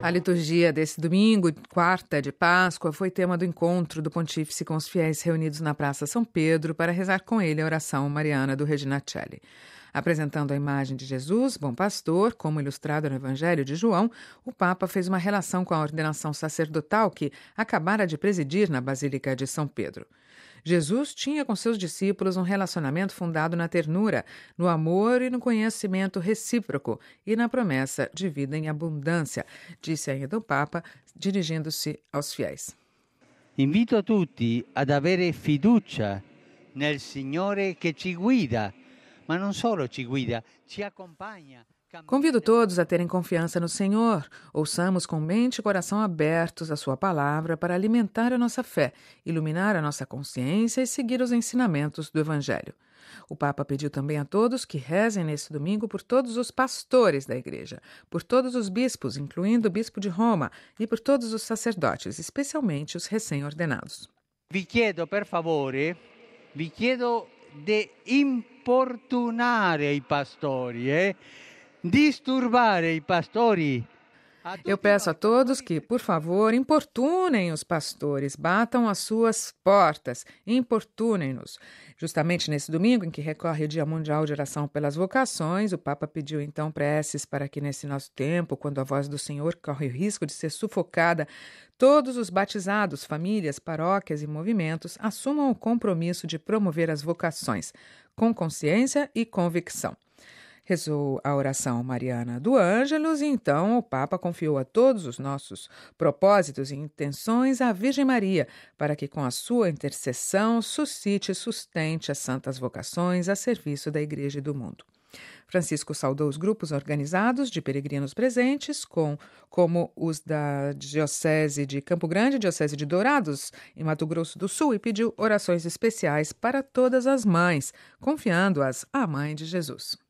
A liturgia desse domingo, quarta de Páscoa, foi tema do encontro do Pontífice com os fiéis reunidos na Praça São Pedro para rezar com ele a oração mariana do Regina Coeli. Apresentando a imagem de Jesus, bom pastor, como ilustrado no Evangelho de João, o Papa fez uma relação com a ordenação sacerdotal que acabara de presidir na Basílica de São Pedro. Jesus tinha com seus discípulos um relacionamento fundado na ternura, no amor e no conhecimento recíproco e na promessa de vida em abundância, disse ainda o Papa, dirigindo-se aos fiéis. Invito tutti ad avere fiducia nel Signore che ci guida, ma non solo ci guida, ci accompagna. Convido todos a terem confiança no Senhor. Ouçamos com mente e coração abertos a sua palavra para alimentar a nossa fé, iluminar a nossa consciência e seguir os ensinamentos do Evangelho. O Papa pediu também a todos que rezem nesse domingo por todos os pastores da Igreja, por todos os bispos, incluindo o bispo de Roma, e por todos os sacerdotes, especialmente os recém-ordenados. Vi chiedo di importunare i pastori, disturbare i pastori. Eu peço a todos que, por favor, importunem os pastores, batam as suas portas, importunem-nos. Justamente nesse domingo, em que recorre o Dia Mundial de Oração pelas Vocações, o Papa pediu então preces para que nesse nosso tempo, quando a voz do Senhor corre o risco de ser sufocada, todos os batizados, famílias, paróquias e movimentos assumam o compromisso de promover as vocações, com consciência e convicção. Rezou a oração mariana do Ângelus e então o Papa confiou a todos os nossos propósitos e intenções à Virgem Maria, para que com a sua intercessão suscite e sustente as santas vocações a serviço da Igreja e do mundo. Francisco saudou os grupos organizados de peregrinos presentes, como os da Diocese de Campo Grande, Diocese de Dourados, em Mato Grosso do Sul, e pediu orações especiais para todas as mães, confiando-as à Mãe de Jesus.